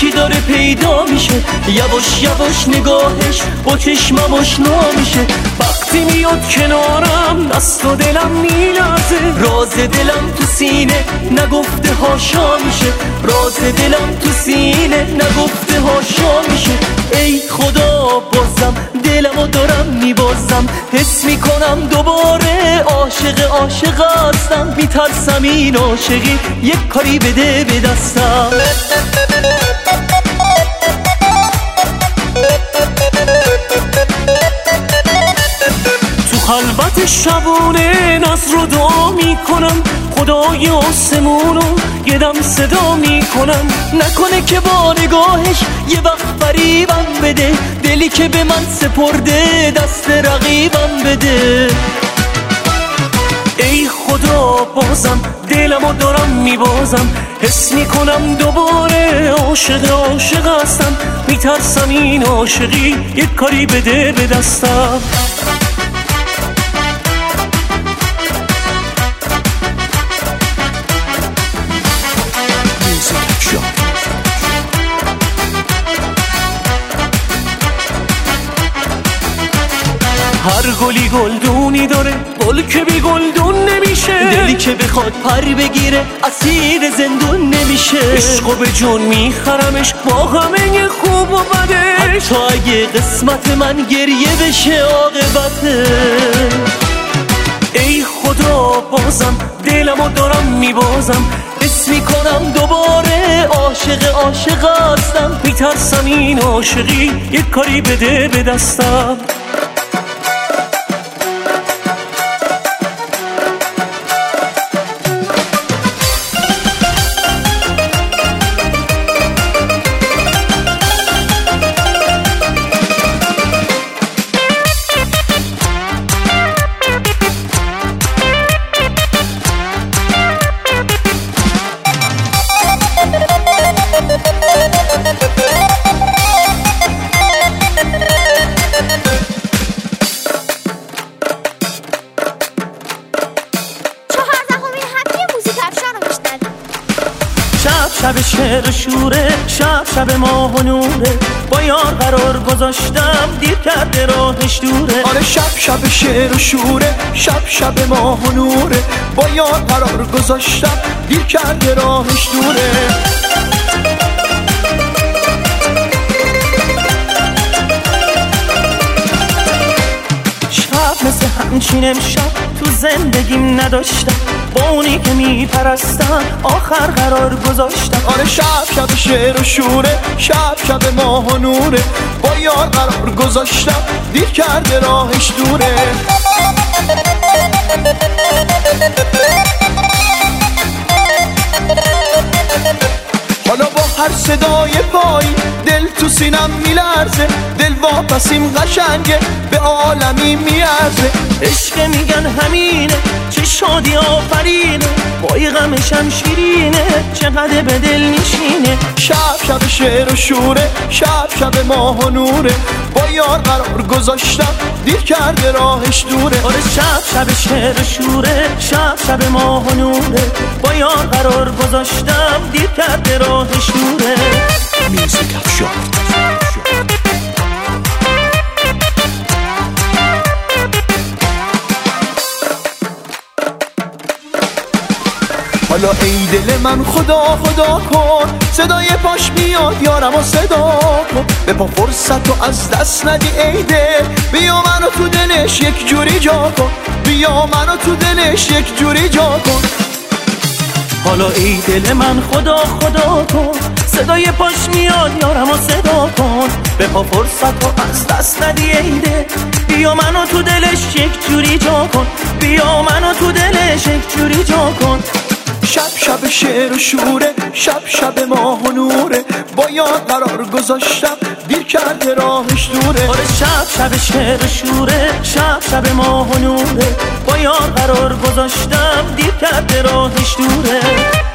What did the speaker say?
یکی داره پیدا میشه، یواش یواش نگاهش با چشمم آشنا میشه. وقتی میاد کنارم دست و دلم میلرزه، راز دلم تو سینه نگفته هاشا میشه، راز دلم تو سینه نگفته هاشا میشه. ای خدا بازم دلمو دارم میبازم، حس میکنم دوباره عاشق هستم. میترسم این عاشقی یک کاری بده به دستم. تو خلوت شبونه ناز رو دعا میکنم، خدای آسمونو یه دم صدا میکنم. نکنه که با نگاهش یه وقت فریبم بده، دلی که به من سپرده دست رقیبم بده. ای خدا بازم دلمو دارم میبازم، حس میکنم دوباره عاشق هستم. میترسم این عاشقی یک کاری بده به دستم. هر گلی گلدونی داره، گل که بی گلدون نمیشه. دلی که بخواد پر بگیره اسیر زندون نمیشه. عشقو به جون میخرمش با همه خوب و بدش، حتی اگه قسمت من گریه بشه عاقبته. ای خدا بازم دلمو دارم میبازم، حس میکنم دوباره عاشق هستم. میترسم این عاشقی یک کاری بده به دستم. شب شعر و شوره، شب ماه و نوره، با یار قرار گذاشتم دیر کرده راهش دوره. آره شب شعر و شوره، شب ماه و نوره، با یار قرار گذاشتم دیر کرده راهش دوره. شب مثل همچین امشب تو زندگیم نداشتم، با اونی که میپرستم آخر قرار گذاشتم. آره شب شعر و شوره، شب ماه و نوره، با یار قرار گذاشتم دیر کرده راهش دوره. حالا با هر صدای پایی دل تو سینم میلرزه، دل واپسیم قشنگه به عالمی میارزه. عشق میگن همینه چه شادی آفرینه، بای غمشم شیرینه چقدر به دل نشینه. شب شعر و شوره، شب ماه و نوره، با یار قرار گذاشتم دیر کرده راهش دوره. آره شب شعر و شوره، شب ماه و نوره، با یار قرار گذاشتم دیر کرده راهش دوره. میوزیک افشار. حالا ای دل من خدا کن، صدای پاش میاد یارمو صدا کن. به پا فرصت رو از دست ندی ای دل، بیا منو تو دلش یک جوری جا کن، بیا منو تو دلش یک جوری جا کن. حالا ای دل من خدا کن، صدای پاش میاد یارمو صدا کن. به پا فرصت رو از دست ندی ای دل، بیا منو تو دلش یک جوری جا کن، بیا منو تو دلش یک جوری جا کن. شب شعر و شوره، شب ماه و نوره، با یار قرار گذاشتم دیر کرده راهش دوره. آره شب شعر و شوره، شب ماه و نوره، با یار قرار گذاشتم دیر کرده راهش دوره.